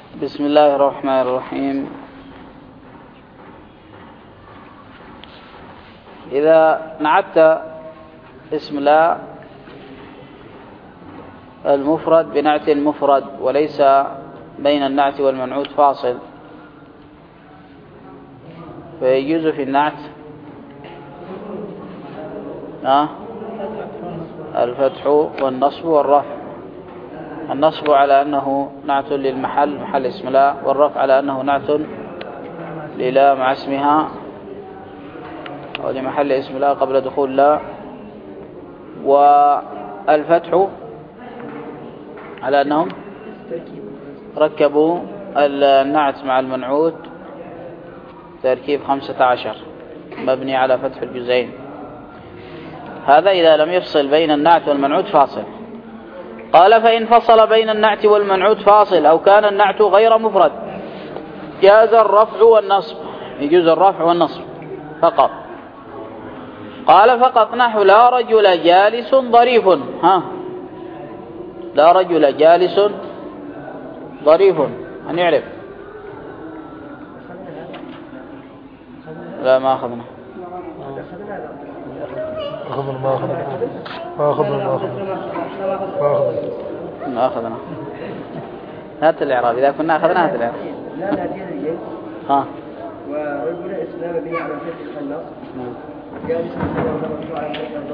بسم الله الرحمن الرحيم. إذا نعت اسم لا المفرد بنعت المفرد وليس بين النعت والمنعوت فاصل، فيجوز في النعت الفتح والنصب والرفع. النصب على أنه نعت للمحل محل اسم لا، والرفع على أنه نعت للا مع اسمها أو لمحل اسم لا قبل دخول لا. والفتح على أنهم ركبوا النعت مع المنعوت تركيب 15 مبني على فتح الجزئين. هذا إذا لم يفصل بين النعت والمنعوت فاصل. قال فإن فصل بين النعت والمنعوت فاصل أو كان النعت غير مفرد جاز الرفع والنصب، يجوز الرفع والنصب فقط. قال فقط نحو لا رجل جالس ظريف. لا رجل جالس ظريف، أن يعرف؟ لا ما أخذنا ما أخذنا هات الإعراب. إذا كنا أخذنا هات الإعراب. ورجل اسلام به على فتح النص جالس على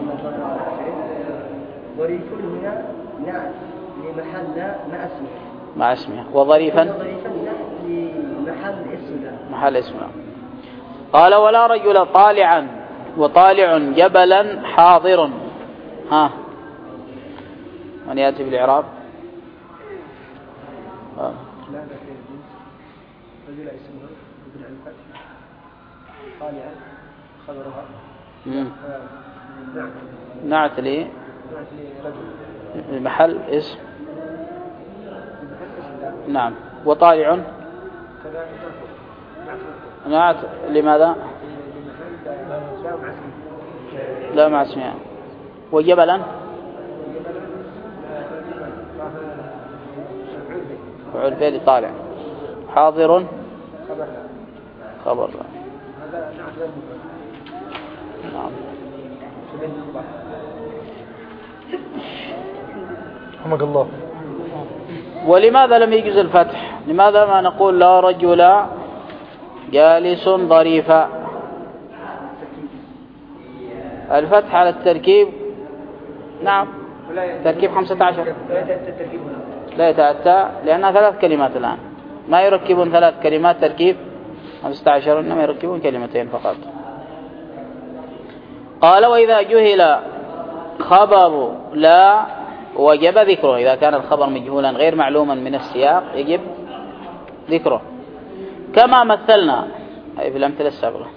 ظريف هنا نعت لمحل مع اسمه وظريفا لمحل اسمه محل اسمه. قال ولا رجل طالعا وطالع جبلا حاضر. من يأتي بالإعراب؟ رجل اسمه ابن الفتح طالعا خبرها نعت لي محل اسم نعم. وطالع نعت لماذا؟ لا مع اسمها. وجبلا فعل فعل طالع. حاضر خبر. نعم. رحمك الله. ولماذا لم يجوز الفتح؟ لماذا ما نقول لا رجل جالس ظريفا؟ الفتح على التركيب نعم تركيب 15 لا يتأتى لأنها 3 كلمات الآن، ما يركبون 3 كلمات تركيب 15، إنما يركبون كلمتين فقط. قال وإذا جهل خبر لا وجب ذكره. إذا كان الخبر مجهولا غير معلوما من السياق يجب ذكره كما مثلنا أي في الأمثلة السابقة.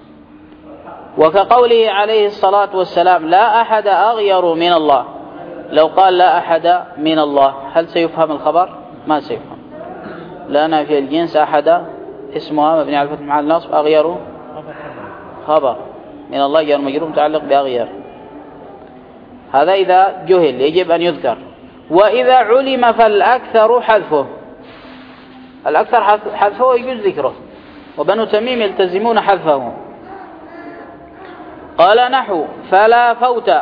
وكقوله عليه الصلاة والسلام لا أحد أغير من الله. لو قال لا أحد من الله هل سيفهم الخبر؟ ما سيفهم، لأن في الجنس أحد اسمها مبني على الفتح محل النصب، أغير خبر من الله جار مجرور متعلق بأغير. هذا إذا جهل يجب أن يذكر. وإذا علم فالأكثر حذفه. الأكثر حذفه ويجوز ذكره، وبنو تميم يلتزمون حذفه. قال نحو فلا فوت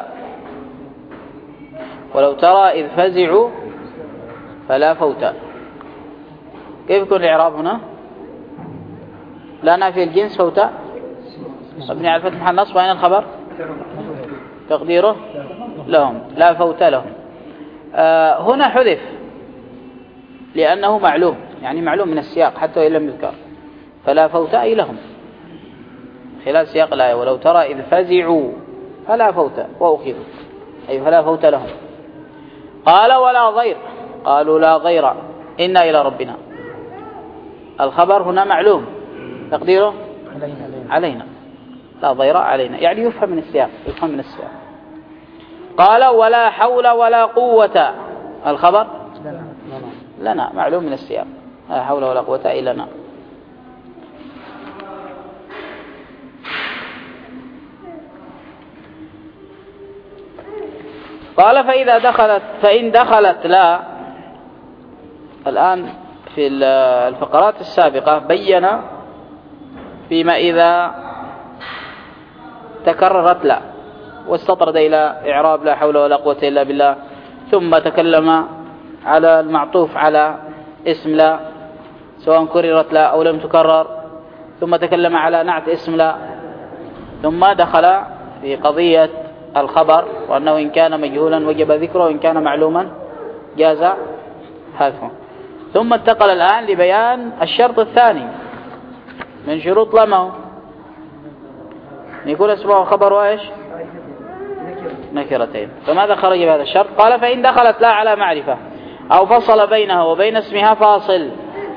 ولو ترى إذ فزعوا فلا فوت. كيف يكون الإعراب هنا؟ لا نافي الجنس فوت مبني على الفتح محل النصب. وين الخبر؟ تقديره لهم لا فوت لهم. هنا حذف لأنه معلوم، يعني معلوم من السياق حتى وإن لم يذكر. فلا فوت أي لهم خلال سياق الآية. ولو ترى إذ فزعوا فلا فوت وأخذوا أي فلا فوت لهم. قال ولا ضير. قالوا لا ضير إنا إلى ربنا. الخبر هنا معلوم تقديره علينا. لا ضير علينا يعني يفهم من السياق. قال ولا حول ولا قوة. الخبر لنا معلوم من السياق. لا حول ولا قوة إلا لنا. قال فإن دخلت لا. الآن في الفقرات السابقة بين فيما إذا تكررت لا واستطرد إلى إعراب لا حول ولا قوة إلا بالله، ثم تكلم على المعطوف على اسم لا سواء كررت لا أو لم تكرر، ثم تكلم على نعت اسم لا، ثم دخل في قضية الخبر وأنه إن كان مجهولا وجب ذكره وإن كان معلوما جاز حذفه. ثم انتقل الآن لبيان الشرط الثاني من شروط لما يكون اسمه خبر ايش؟ نكرتين. فماذا خرج بهذا الشرط؟ قال فإن دخلت لا على معرفة أو فصل بينها وبين اسمها فاصل،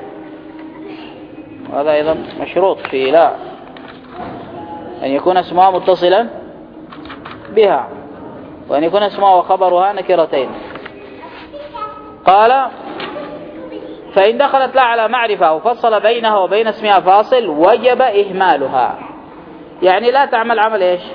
وهذا أيضا مشروط في لا أن يكون اسمها متصلا بها وأن يكون اسمها وخبرها نكرتين. قال فإن دخلت لا على معرفة أو فصل بينها وبين اسمها فاصل وجب إهمالها، يعني لا تعمل عمل إيش؟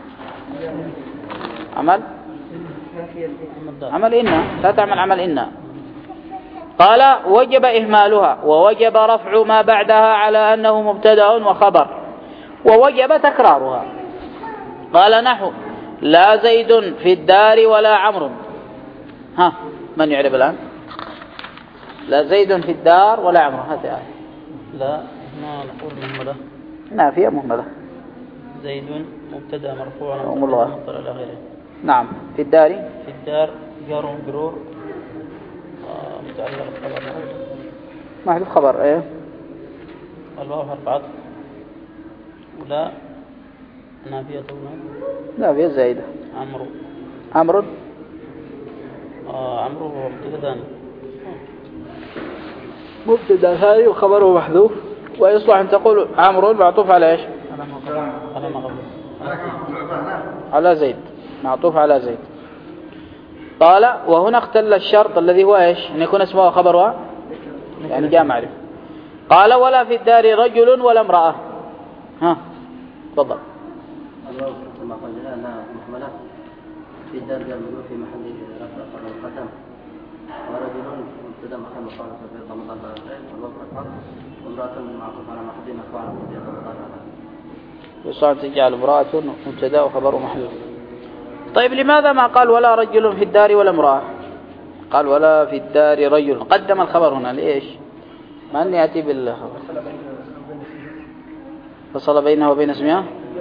عمل إن، لا تعمل عمل إن. قال وجب إهمالها ووجب رفع ما بعدها على أنه مبتدأ وخبر ووجب تكرارها. قال نحو لا زيد في الدار ولا عمرو. ها من يعرف الآن؟ لا زيد في الدار ولا عمرو. هذه آية لا ما نقول مهملة نافية مهملة. زيد مبتدا مرفوع وملغى إلى آخره. نعم. في الدار في الدار جار ومجرور متعلق بالخبر محذوف خبر ايه الواو حرف عطف ولا نافية نافية زايدة. عمرو عمرو هو مبتدا ثاني، مبتدا ثاني وخبره محذوف، ويصلح أن تقول عمرو معطوف على ايش؟ على ما قبله على زيد، معطوف على زيد. قال وهنا اختل الشرط الذي هو ايش؟ ان يكون اسمه خبرها يعني جاء معرفة. قال ولا في الدار رجل ولا امرأة. ها تفضل. الله كما قلنا انها محملة في الدار جاء في محل رفع خبر القدم، ورجل مبتدا محل مقام في رمضان والله اكبر، وامرأة معطوف على محل مرفوع على مبتدا رمضان. يصعد تجعل امرأة مبتدا وخبر محذوف. طيب لماذا ما قال ولا رجل في الدار ولا امرأة؟ قال ولا في الدار رجل، قدم الخبر هنا ليش؟ ما أن يأتي بالخبر فصل بينها وبين اسمها.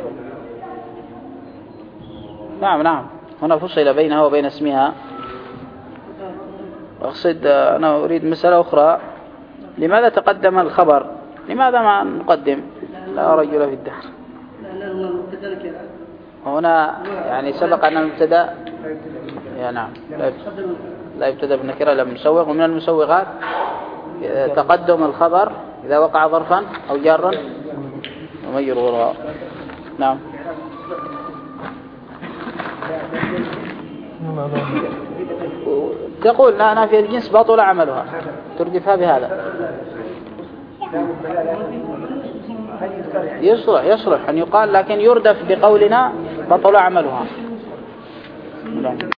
نعم هنا فصل بينها وبين اسمها. أقصد أنا أريد مسألة أخرى، لماذا تقدم الخبر؟ لماذا ما نقدم لا رجل في الدار؟ هنا يعني سبق أن المبتدا يا نعم لا يبتدأ بالنكرة لا مسوغ، ومن المسوغات تقدم الخبر إذا وقع ظرفا أو جارا ومجر وراء. نعم. تقول لا أنا في الجنس باطل عملها، تردفها بهذا. يصلح أن يقال، لكن يردف بقولنا بطل عملها.